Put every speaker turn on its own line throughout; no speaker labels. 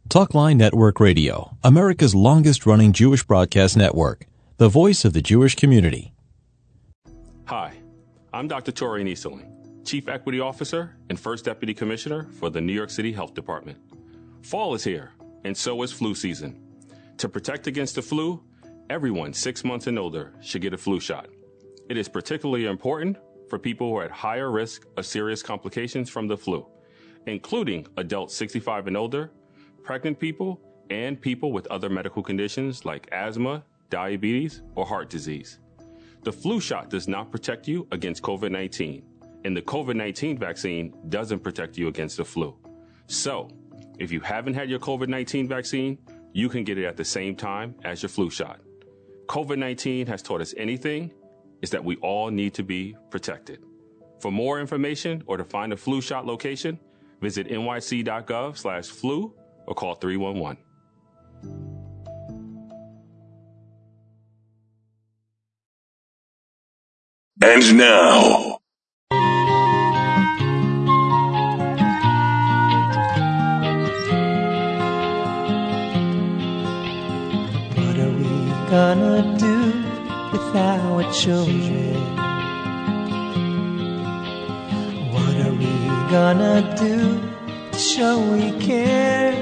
Talkline Network Radio, America's longest-running Jewish broadcast network, the voice of the Jewish community.
Hi, I'm Dr. Tori Nieseling, Chief Equity Officer and First Deputy Commissioner for the New York City Health Department. Fall is here, and so is flu season. To protect against the flu, everyone 6 months and older should get a flu shot. It is particularly important for people who are at higher risk of serious complications from the flu, including adults 65 and older, pregnant people, and people with other medical conditions like asthma, diabetes, or heart disease. The flu shot does not protect you against COVID-19, and the COVID-19 vaccine doesn't protect you against the flu. So, if you haven't had your COVID-19 vaccine, you can get it at the same time as your flu shot. COVID-19 has taught us anything is that we all need to be protected. For more information or to find a flu shot location, visit nyc.gov/flu or call 311.
And now,
what are we gonna do with our children? What are we gonna do to show we care?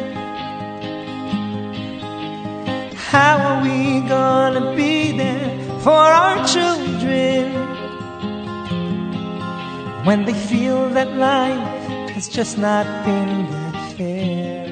How are we gonna be there for our children when they feel that life has just not been that fair?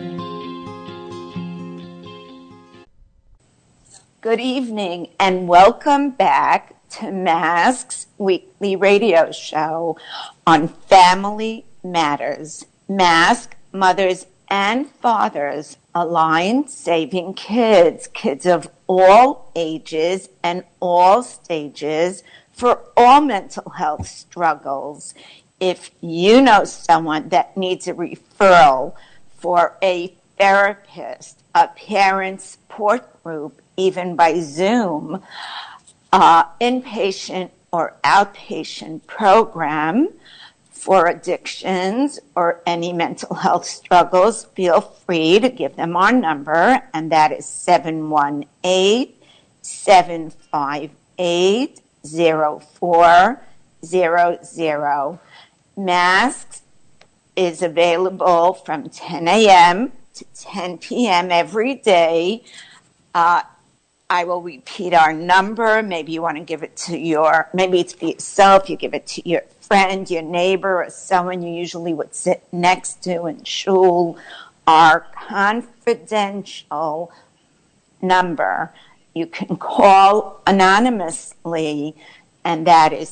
Good evening and welcome back to Mask's weekly radio show on Family Matters. Mask, Mothers and Fathers Aligned, saving kids of all ages and all stages for all mental health struggles. If you know someone that needs a referral for a therapist, a parent support group, even by Zoom, inpatient or outpatient program for addictions or any mental health struggles, feel free to give them our number, and that is 718-758-0400. Masks is available from 10 a.m. to 10 p.m. every day. I will repeat our number. Maybe you want to give it to maybe it's for yourself. You give it to your friend, your neighbor, or someone you usually would sit next to in shul. Our confidential number, you can call anonymously, and that is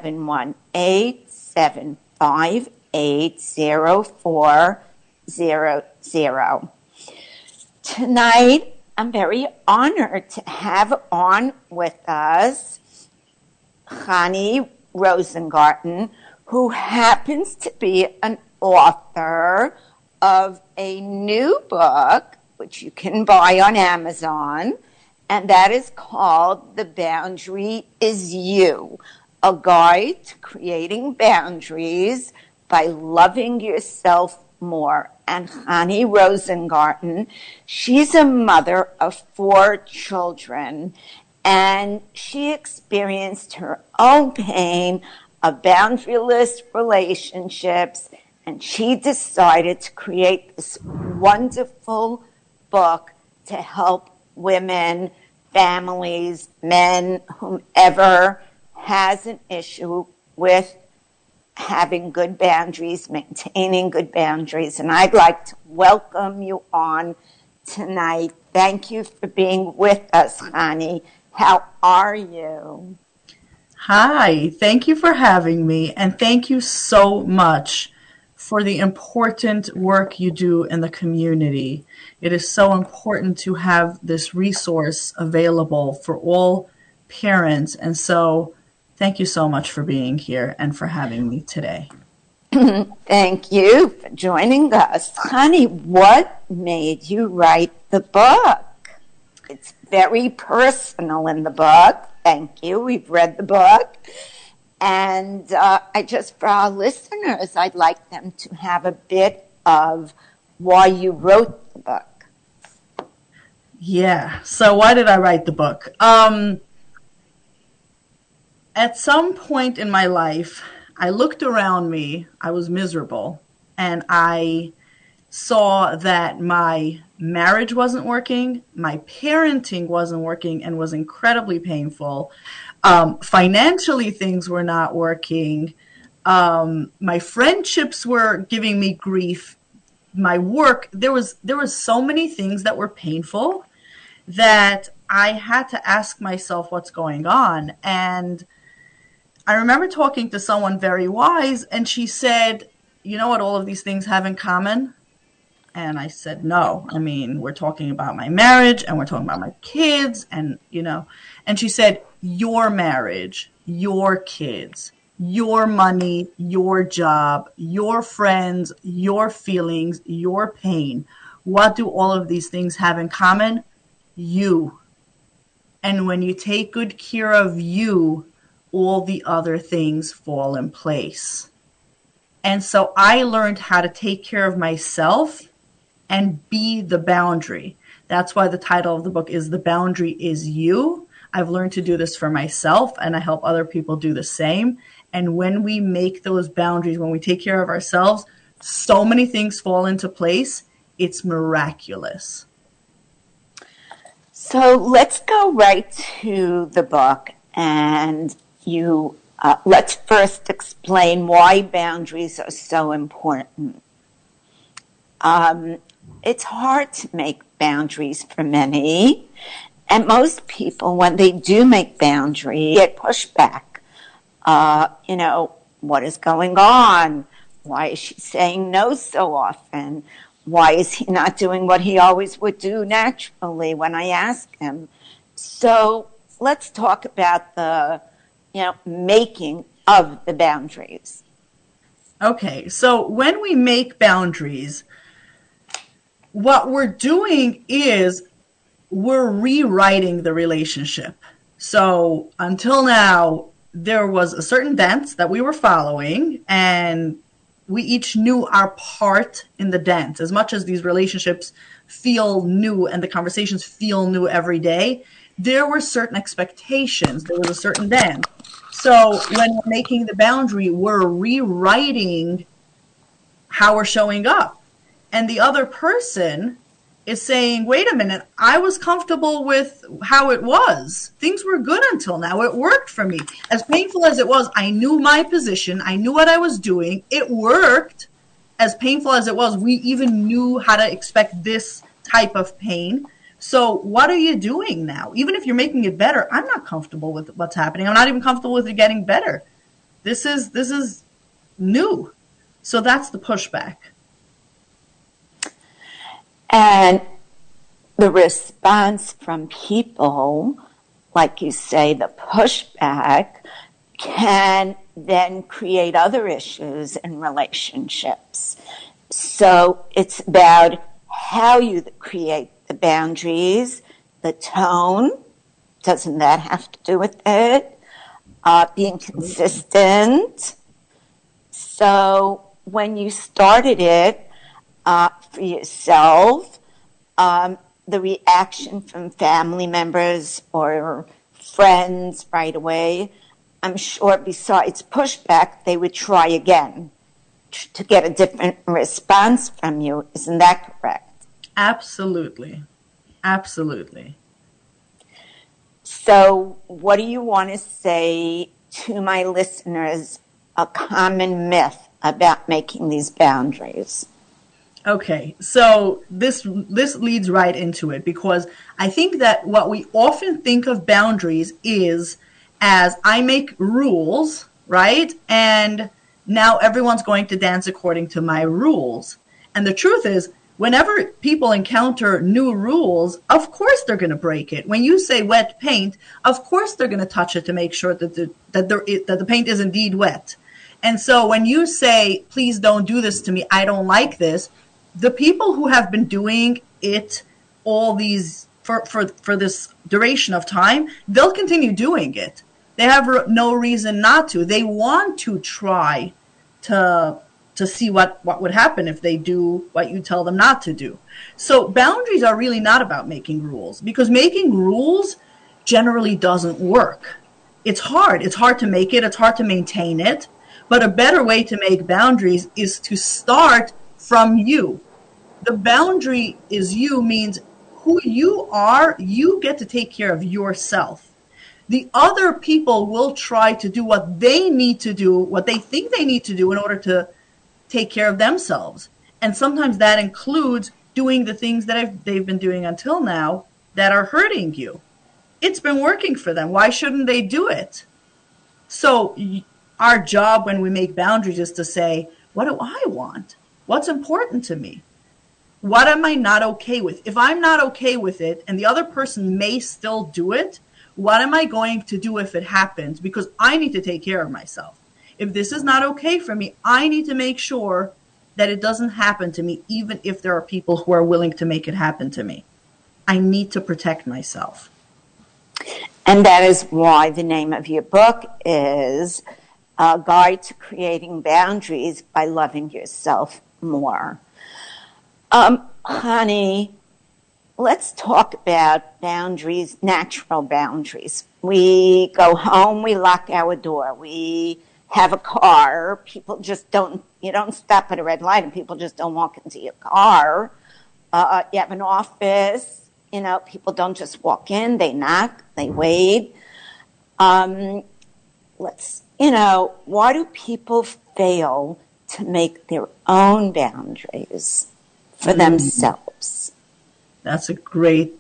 718-758-0400. Tonight, I'm very honored to have on with us Chani Rosengarten, who happens to be an author of a new book, which you can buy on Amazon, and that is called The Boundary Is You, a guide to creating boundaries by loving yourself more. And Chani Rosengarten, she's a mother of 4 children, and she experienced her own pain of boundaryless relationships, and she decided to create this wonderful book to help women, families, men, whomever has an issue with having good boundaries, maintaining good boundaries. And I'd like to welcome you on tonight. Thank you for being with us, Chani. How are you?
Hi, thank you for having me, and thank you so much for the important work you do in the community. It is so important to have this resource available for all parents, and so thank you so much for being here and for having me today.
Thank you for joining us. Honey, what made you write the book? It's very personal in the book. Thank you. We've read the book. And for our listeners, I'd like them to have a bit of why you wrote the book.
Yeah. So why did I write the book? At some point in my life, I looked around me, I was miserable, and I saw that my marriage wasn't working, my parenting wasn't working, and was incredibly painful. Financially, things were not working. My friendships were giving me grief. My work, there was so many things that were painful that I had to ask myself what's going on. And I remember talking to someone very wise, and she said, you know what all of these things have in common? And I said, no. I mean, we're talking about my marriage, and we're talking about my kids, and, and she said, your marriage, your kids, your money, your job, your friends, your feelings, your pain. What do all of these things have in common? You. And when you take good care of you, all the other things fall in place. And so I learned how to take care of myself and be the boundary. That's why the title of the book is The Boundary Is You. I've learned to do this for myself, and I help other people do the same. And when we make those boundaries, when we take care of ourselves, so many things fall into place. It's miraculous.
So let's go right to the book, and let's first explain why boundaries are so important. It's hard to make boundaries for many, and most people, when they do make boundaries, get pushback. What is going on? Why is she saying no so often? Why is he not doing what he always would do naturally when I ask him? So let's talk about the, making of the boundaries.
Okay, so when we make boundaries, what we're doing is we're rewriting the relationship. So until now, there was a certain dance that we were following, and we each knew our part in the dance. As much as these relationships feel new and the conversations feel new every day, there were certain expectations. There was a certain dance. So when we're making the boundary, we're rewriting how we're showing up. And the other person is saying, wait a minute, I was comfortable with how it was. Things were good until now. It worked for me. As painful as it was, I knew my position. I knew what I was doing. It worked. As painful as it was, we even knew how to expect this type of pain. So what are you doing now? Even if you're making it better, I'm not comfortable with what's happening. I'm not even comfortable with it getting better. This is new. So that's the pushback.
And the response from people, like you say, the pushback, can then create other issues in relationships. So it's about how you create the boundaries, the tone. Doesn't that have to do with it? Being consistent. So when you started it, for yourself, the reaction from family members or friends right away, I'm sure besides pushback, they would try again to get a different response from you. Isn't that correct?
Absolutely. Absolutely.
So what do you want to say to my listeners, a common myth about making these boundaries?
Okay, so this leads right into it, because I think that what we often think of boundaries is as I make rules, right? And now everyone's going to dance according to my rules. And the truth is, whenever people encounter new rules, of course they're going to break it. When you say wet paint, of course they're going to touch it to make sure that the paint is indeed wet. And so when you say, please don't do this to me, I don't like this, the people who have been doing it all these for this duration of time, they'll continue doing it. They have no reason not to. They want to try to to see what would happen if they do what you tell them not to do. So boundaries are really not about making rules, because making rules generally doesn't work. It's hard. It's hard to make it. It's hard to maintain it. But a better way to make boundaries is to start from you. The boundary is you means who you are, you get to take care of yourself. The other people will try to do what they need to do, what they think they need to do in order to take care of themselves. And sometimes that includes doing the things that they've been doing until now that are hurting you. It's been working for them. Why shouldn't they do it? So our job when we make boundaries is to say, what do I want? What's important to me? What am I not okay with? If I'm not okay with it and the other person may still do it, what am I going to do if it happens? Because I need to take care of myself. If this is not okay for me, I need to make sure that it doesn't happen to me, even if there are people who are willing to make it happen to me. I need to protect myself.
And that is why the name of your book is A Guide to Creating Boundaries by Loving Yourself More. Honey, let's talk about boundaries, natural boundaries. We go home, we lock our door, we have a car, you don't stop at a red light and people just don't walk into your car. You have an office, people don't just walk in, they knock, they wait. Why do people fail to make their own boundaries for themselves?
That's a great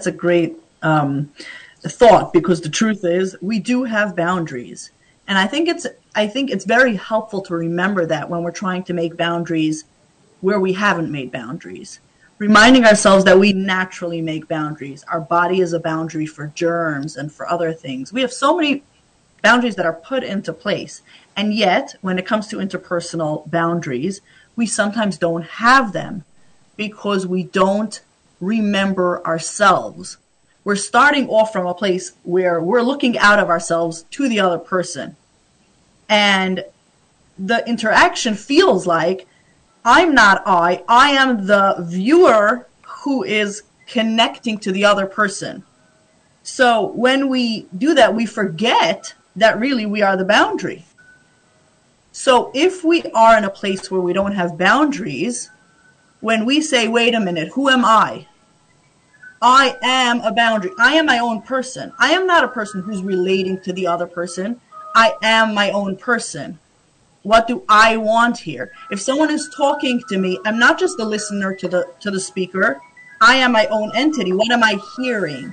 thought, because the truth is we do have boundaries. And I think it's very helpful to remember that when we're trying to make boundaries where we haven't made boundaries. Reminding ourselves that we naturally make boundaries. Our body is a boundary for germs and for other things. We have so many boundaries that are put into place. And yet, when it comes to interpersonal boundaries, we sometimes don't have them because we don't remember ourselves. We're starting off from a place where we're looking out of ourselves to the other person. And the interaction feels like I'm not I am the viewer who is connecting to the other person. So when we do that, we forget that really we are the boundary. So if we are in a place where we don't have boundaries, when we say, wait a minute, who am I? I am a boundary. I am my own person. I am not a person who's relating to the other person. I am my own person. What do I want here? If someone is talking to me, I'm not just the listener to the speaker. I am my own entity. What am I hearing?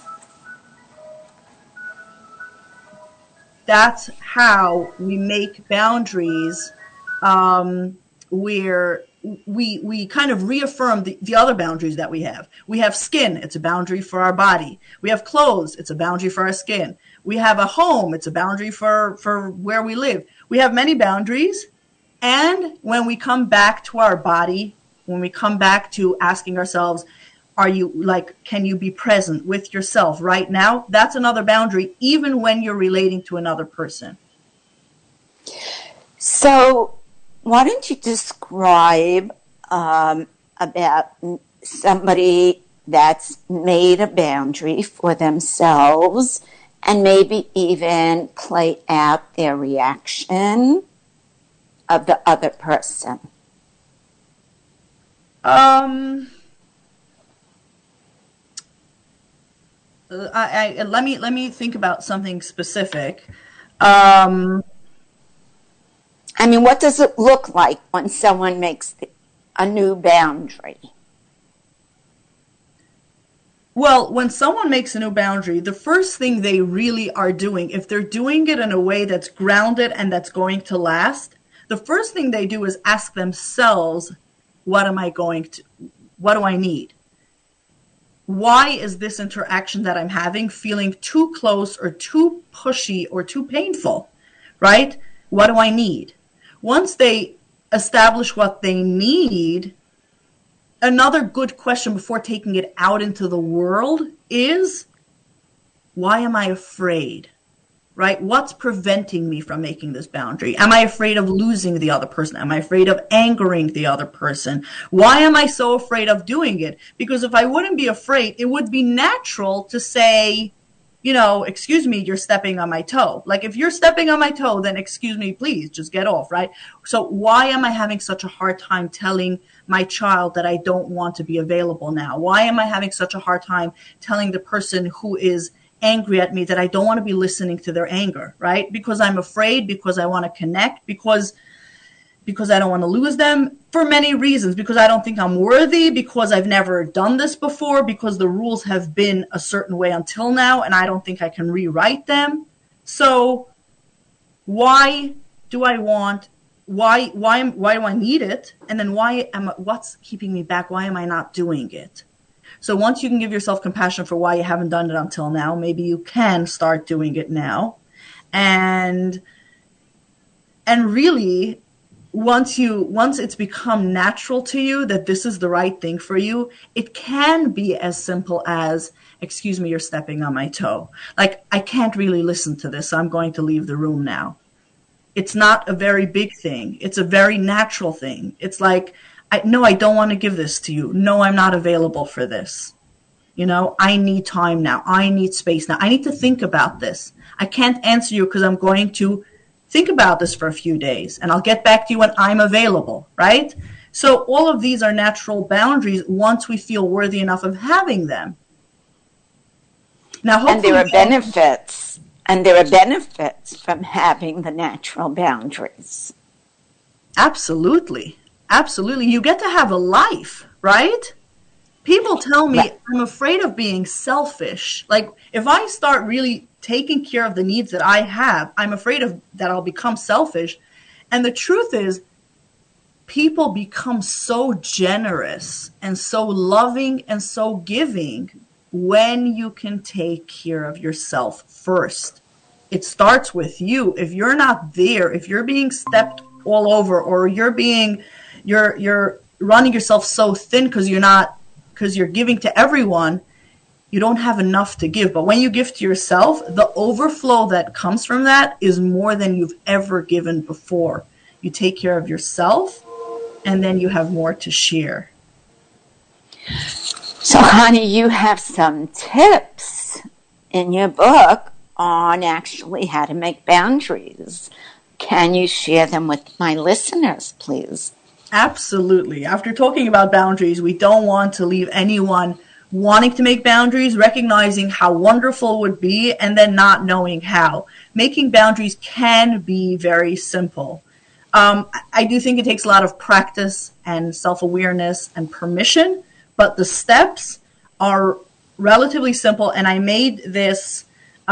That's how we make boundaries where we kind of reaffirm the other boundaries that we have. We have skin. It's a boundary for our body. We have clothes. It's a boundary for our skin. We have a home. It's a boundary for where we live. We have many boundaries. And when we come back to our body, when we come back to asking ourselves, can you be present with yourself right now? That's another boundary, even when you're relating to another person.
So why don't you describe about somebody that's made a boundary for themselves and maybe even play out their reaction of the other person?
Let me think about something specific.
What does it look like when someone makes a new boundary?
Well, when someone makes a new boundary, the first thing they really are doing, if they're doing it in a way that's grounded and that's going to last, the first thing they do is ask themselves, what do I need? Why is this interaction that I'm having feeling too close or too pushy or too painful, right? What do I need? Once they establish what they need, another good question before taking it out into the world is, why am I afraid? right? What's preventing me from making this boundary? Am I afraid of losing the other person? Am I afraid of angering the other person? Why am I so afraid of doing it? Because if I wouldn't be afraid, it would be natural to say, you know, excuse me, you're stepping on my toe. Like if you're stepping on my toe, then excuse me, please just get off, right? So why am I having such a hard time telling my child that I don't want to be available now? Why am I having such a hard time telling the person who is angry at me that I don't want to be listening to their anger, right? Because I'm afraid, because I want to connect, because I don't want to lose them, for many reasons, because I don't think I'm worthy, because I've never done this before, because the rules have been a certain way until now and I don't think I can rewrite them. So why do I need it? And then what's keeping me back? Why am I not doing it? So once you can give yourself compassion for why you haven't done it until now, maybe you can start doing it now. And really, once it's become natural to you that this is the right thing for you, it can be as simple as, excuse me, you're stepping on my toe. Like, I can't really listen to this, so I'm going to leave the room now. It's not a very big thing. It's a very natural thing. It's like, no, I don't want to give this to you. No, I'm not available for this. You know, I need time now. I need space now. I need to think about this. I can't answer you because I'm going to think about this for a few days and I'll get back to you when I'm available, right? So all of these are natural boundaries once we feel worthy enough of having them. Now,
and there are benefits. And there are benefits from having the natural boundaries.
Absolutely. Absolutely. You get to have a life, right? People tell me I'm afraid of being selfish. Like if I start really taking care of the needs that I have, I'm afraid that I'll become selfish. And the truth is, people become so generous and so loving and so giving when you can take care of yourself first. It starts with you. If you're not there, if you're being stepped all over, or you're running yourself so thin because you're giving to everyone, you don't have enough to give. But when you give to yourself, the overflow that comes from that is more than you've ever given before. You take care of yourself, and then you have more to share.
So, honey, you have some tips in your book on actually how to make boundaries. Can you share them with my listeners, please?
Absolutely. After talking about boundaries, we don't want to leave anyone wanting to make boundaries, recognizing how wonderful it would be, and then not knowing how. Making boundaries can be very simple. I do think it takes a lot of practice and self-awareness and permission, but the steps are relatively simple, and I made this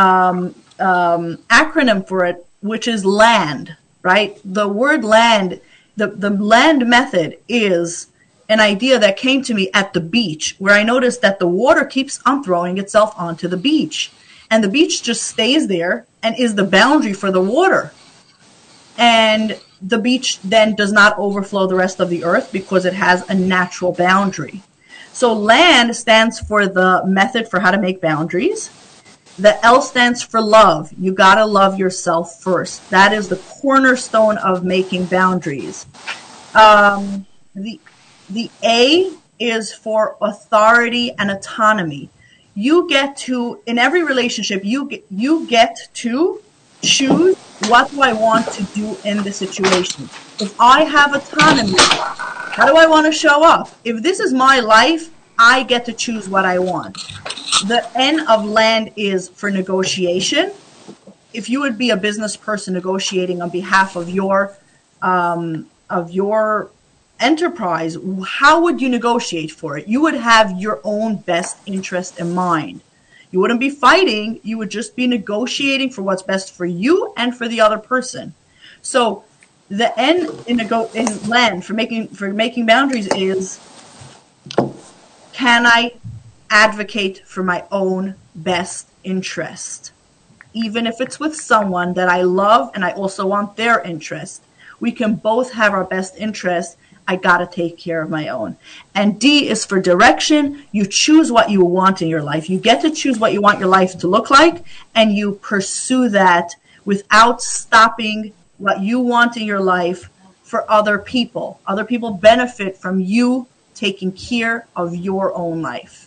acronym for it, which is LAND, right? The word LAND, the LAND method is an idea that came to me at the beach, where I noticed that the water keeps on throwing itself onto the beach. And the beach just stays there and is the boundary for the water. And the beach then does not overflow the rest of the earth because it has a natural boundary. So LAND stands for the method for how to make boundaries. The L stands for love. You gotta love yourself first. That is the cornerstone of making boundaries. The A is for authority and autonomy. You get to, in every relationship, you get to choose what do I want to do in the situation. If I have autonomy, how do I want to show up? If this is my life, I get to choose what I want. The N of LAND is for negotiation. If you would be a business person negotiating on behalf of your enterprise, how would you negotiate for it? You would have your own best interest in mind. You wouldn't be fighting. You would just be negotiating for what's best for you and for the other person. So the N in LAND for making boundaries is, can I advocate for my own best interest? Even if it's with someone that I love and I also want their interest. We can both have our best interest. I got to take care of my own. And D is for direction. You choose what you want in your life. You get to choose what you want your life to look like, and you pursue that without stopping what you want in your life for other people. Other people benefit from you taking care of your own life.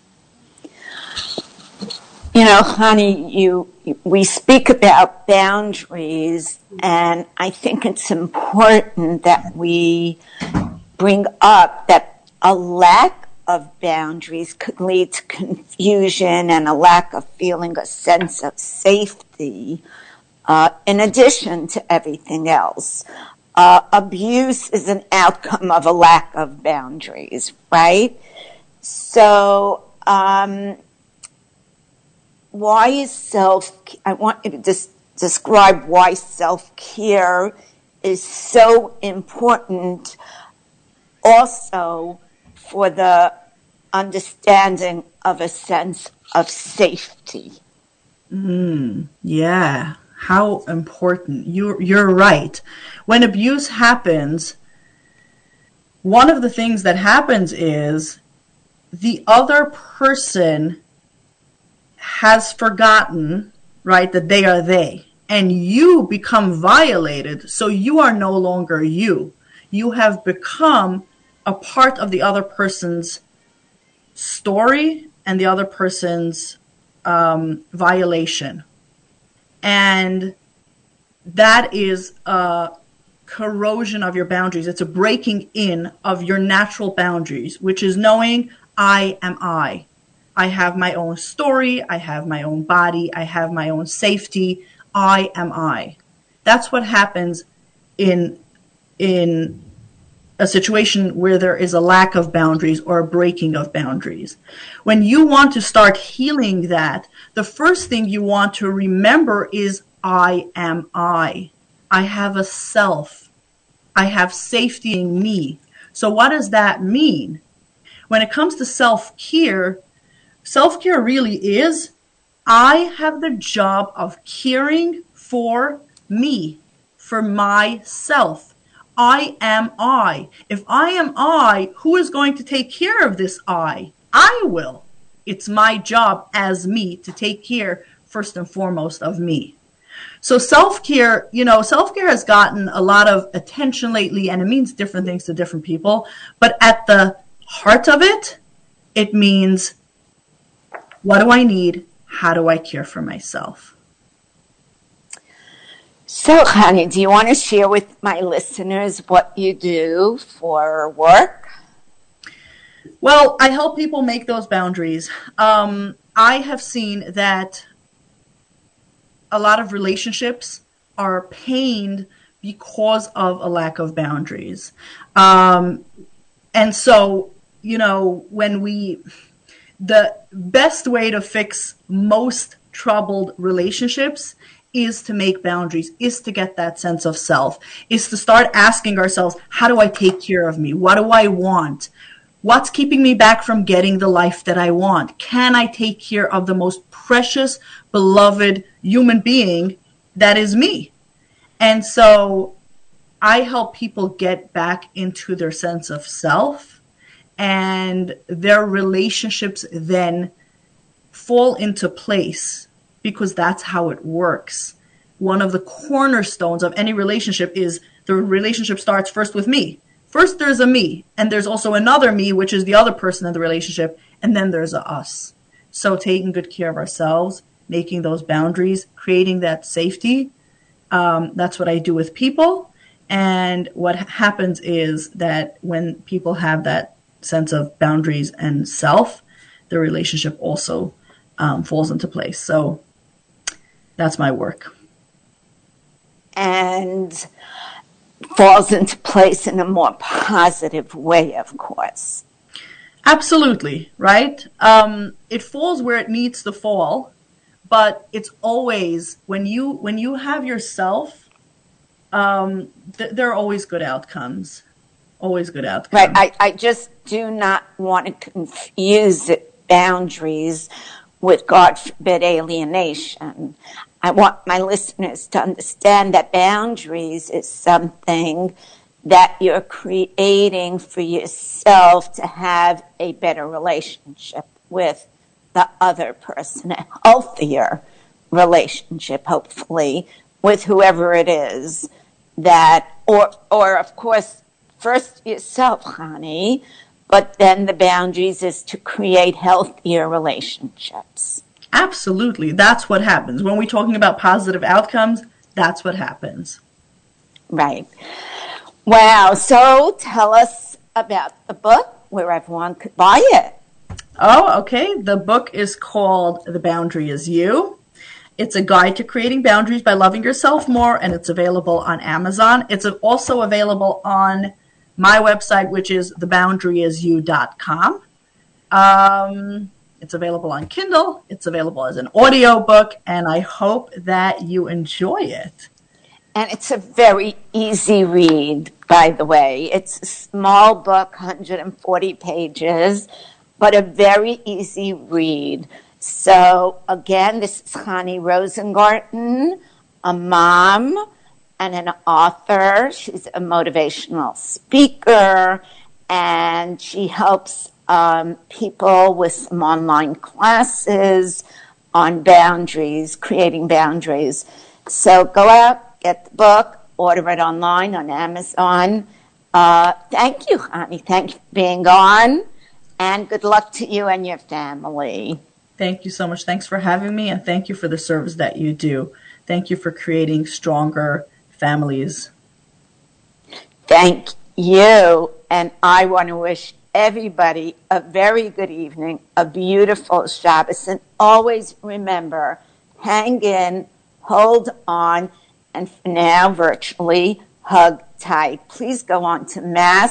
You know, honey, we speak about boundaries, and I think it's important that we bring up that a lack of boundaries could lead to confusion and a lack of feeling a sense of safety, in addition to everything else. Abuse is an outcome of a lack of boundaries, right? So, why is I want you to describe why self-care is so important also for the understanding of a sense of safety.
Yeah, how important. You're right. When abuse happens, one of the things that happens is the other person has forgotten, right, that they are they, and you become violated, so you are no longer you. You have become a part of the other person's story and the other person's violation. And that is a corrosion of your boundaries. It's a breaking in of your natural boundaries, which is knowing I am I. I have my own story. I have my own body. I have my own safety. I am I. That's what happens in a situation where there is a lack of boundaries or a breaking of boundaries. When you want to start healing that, the first thing you want to remember is I am I. I have a self. I have safety in me. So what does that mean? When it comes to self-care really is, I have the job of caring for me, for myself. I am I. If I am I, who is going to take care of this I? I will. It's my job as me to take care, first and foremost, of me. So self-care has gotten a lot of attention lately, and it means different things to different people. But at the heart of it, it means, what do I need? How do I care for myself?
So, honey, do you want to share with my listeners what you do for work?
Well, I help people make those boundaries. I have seen that a lot of relationships are pained because of a lack of boundaries. And so, the best way to fix most troubled relationships is to make boundaries, is to get that sense of self, is to start asking ourselves, how do I take care of me? What do I want? What's keeping me back from getting the life that I want? Can I take care of the most precious, beloved human being that is me? And so I help people get back into their sense of self, and their relationships then fall into place, because that's how it works. One of the cornerstones of any relationship is the relationship starts first with me. First there's a me, and there's also another me, which is the other person in the relationship, and then there's a us. So taking good care of ourselves, making those boundaries, creating that safety, that's what I do with people. And what happens is that when people have that sense of boundaries and self, the relationship also falls into place. So that's my work.
And falls into place in a more positive way, of course.
Absolutely, right? It falls where it needs to fall, but it's always, when you have yourself, there are always good outcomes. Always good outcomes.
Right. I just do not want to confuse boundaries with, God forbid, alienation. I want my listeners to understand that boundaries is something that you're creating for yourself to have a better relationship with the other person, a healthier relationship, hopefully, with whoever it is that, or of course, first yourself, honey, but then the boundaries is to create healthier relationships.
Absolutely. That's what happens. When we're talking about positive outcomes, that's what happens.
Right. Wow. So tell us about the book, where everyone could buy it.
Oh, okay. The book is called The Boundary Is You. It's a guide to creating boundaries by loving yourself more, and it's available on Amazon. It's also available on my website, which is theboundaryisyou.com. It's available on Kindle. It's available as an audio book, and I hope that you enjoy it.
And it's a very easy read, by the way. It's a small book, 140 pages, but a very easy read. So, again, this is Chani Rosengarten, a mom and an author. She's a motivational speaker, and she helps people with some online classes on boundaries, creating boundaries. So go out, get the book, order it online on Amazon. Thank you, Chani. Thank you for being on, and good luck to you and your family.
Thank you so much. Thanks for having me, and thank you for the service that you do. Thank you for creating stronger families.
Thank you. And I want to wish everybody a very good evening, a beautiful Shabbos, and always remember, hang in, hold on, and for now, virtually, hug tight. Please go on to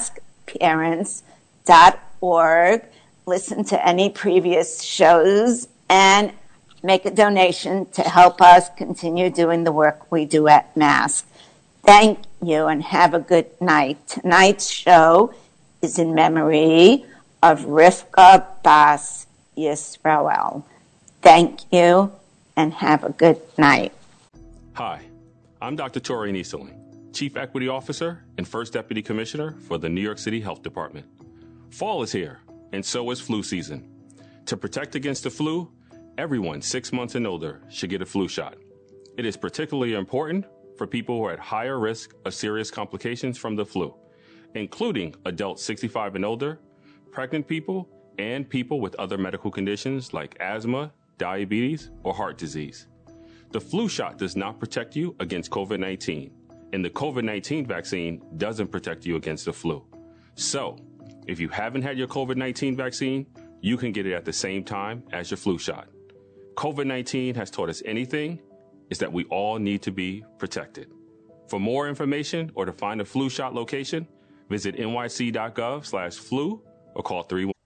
maskparents.org, listen to any previous shows, and make a donation to help us continue doing the work we do at Mask. Thank you, and have a good night. Tonight's show is in memory of Rivka Bas Yisrael. Thank you, and have a good night.
Hi, I'm Dr. Tori Nieseling, Chief Equity Officer and First Deputy Commissioner for the New York City Health Department. Fall is here, and so is flu season. To protect against the flu, everyone 6 months and older should get a flu shot. It is particularly important for people who are at higher risk of serious complications from the flu, including adults 65 and older, pregnant people, and people with other medical conditions like asthma, diabetes, or heart disease. The flu shot does not protect you against COVID-19, and the COVID-19 vaccine doesn't protect you against the flu. So, if you haven't had your COVID-19 vaccine, you can get it at the same time as your flu shot. COVID-19 has taught us anything, is that we all need to be protected. For more information or to find a flu shot location, visit nyc.gov/flu or call 31.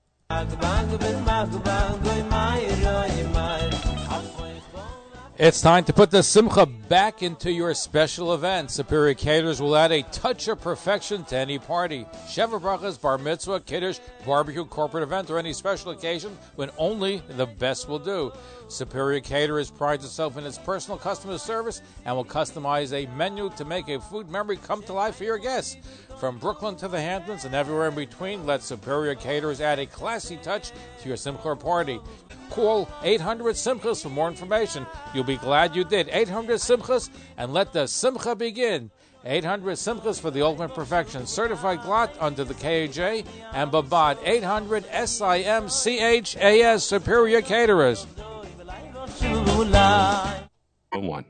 It's time to put the simcha back into your special event. Superior Caterers will add a touch of perfection to any party. Sheva Brachas, bar mitzvah, kiddush, barbecue, corporate event, or any special occasion when only the best will do. Superior Caterers prides itself in its personal customer service and will customize a menu to make a food memory come to life for your guests. From Brooklyn to the Hamptons and everywhere in between, let Superior Caterers add a classy touch to your simcha party. Call 800 Simchas for more information. You'll be glad you did. 800 Simchas, and let the simcha begin. 800 Simchas for the ultimate perfection. Certified glot under the KAJ and Babad. 800 SIMCHAS Superior Caterers.
1.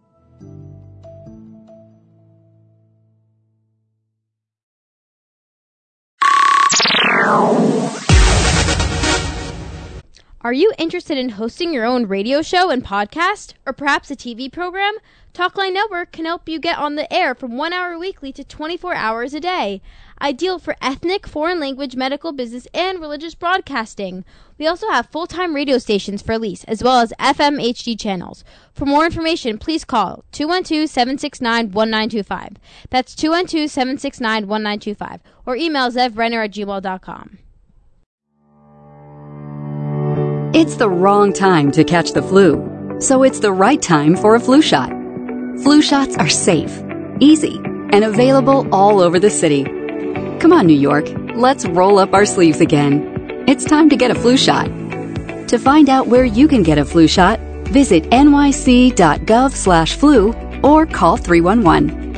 Are you interested in hosting your own radio show and podcast, or perhaps a TV program? Talkline Network can help you get on the air from 1 hour weekly to 24 hours a day. Ideal for ethnic, foreign language, medical, business, and religious broadcasting. We also have full-time radio stations for lease, as well as FM HD channels. For more information, please call 212-769-1925. That's 212-769-1925. Or email zevrenner@gmail.com.
It's the wrong time to catch the flu, so it's the right time for a flu shot. Flu shots are safe, easy, and available all over the city. Come on, New York, let's roll up our sleeves again. It's time to get a flu shot. To find out where you can get a flu shot, visit nyc.gov/flu or call 311.